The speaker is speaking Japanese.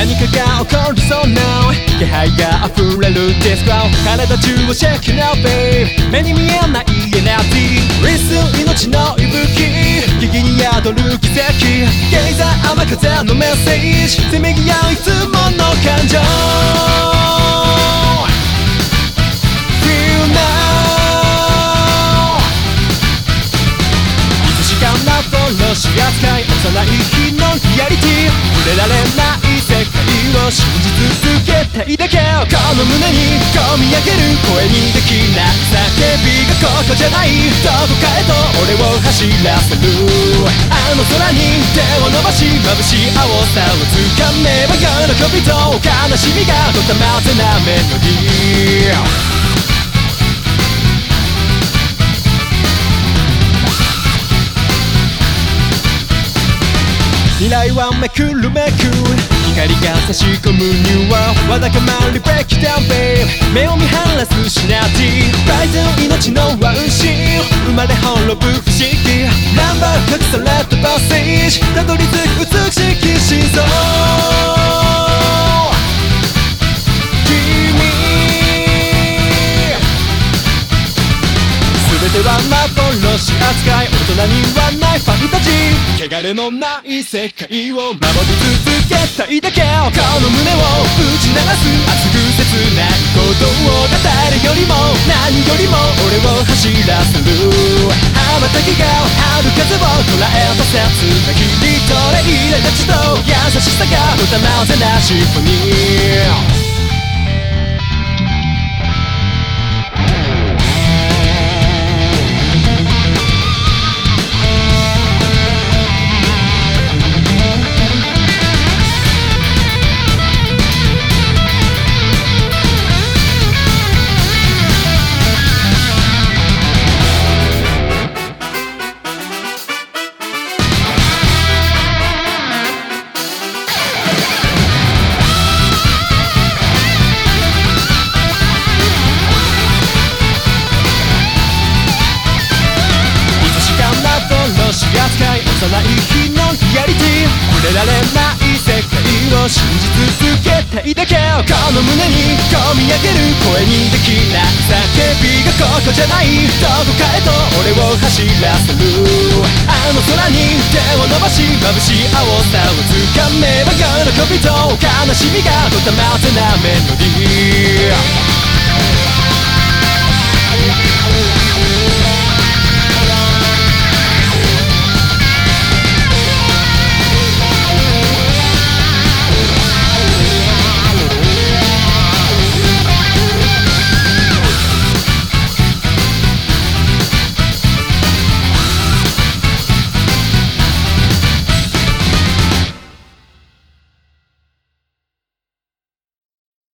何かが起こりそうな気配が溢れるディスコ体中をシェイキなベイ目に見えないエナジーリス命の息吹木々に宿る奇跡ゲイザー雨風のメッセージせめぎ合ういつもの感情 Feel now いつしかな幻扱い幼い日のリアリティ触れられない世界を信じ続けたいだけこの胸に込み上げる声にできない叫びがここじゃないどこかへと俺を走らせるあの空に手を伸ばし眩しい青さをつかめば喜びと悲しみがドタマテなメロディー未来はめくるめく光が差し込むニューワーわだかまりブレイクダウンベイ目を見晴らすシナティバイト命のワンシーン生まれ滅ぶ不思議ナンバー隠されたパッセージたどり着く美しき心臓君全ては幻扱い大人にはないファンタジー汚れのない世界を守り続けたいだけこの胸を打ち流す熱く切ないことを誰よりも何よりも俺を走らせる羽ばたきが春風を捉えた切な切り取れ入れた血と優しさが歌まぜなシンフォニー幼い日のリアリティ触れられない世界を信じ続けたいだけこの胸に込み上げる声にできない叫びがここじゃないどこかへと俺を走らせるあの空に手を伸ばし眩しい青さをつかめば喜びと悲しみがドタマテなメロディー